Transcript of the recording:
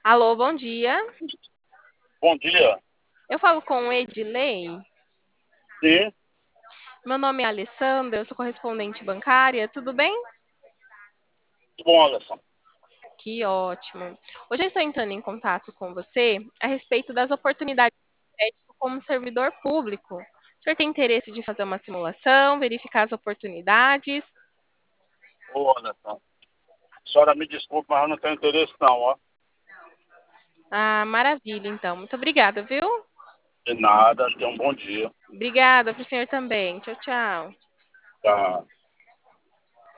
Alô, bom dia. Bom dia. Eu falo com o Edilei. Sim, Meu nome é Alessandra, eu sou correspondente bancária. Tudo bem? tudo bom, Alisson. Que ótimo. Hoje eu estou entrando em contato com você a respeito das oportunidades de crédito como servidor público. O senhor tem interesse de fazer uma simulação, verificar as oportunidades? Ô, Alisson. A senhora me desculpe, mas eu não tenho interesse não, ó. Ah, maravilha, então. Muito obrigada, viu? De nada, tenha um bom dia. Obrigada para o senhor também. Tchau, tchau. Tá.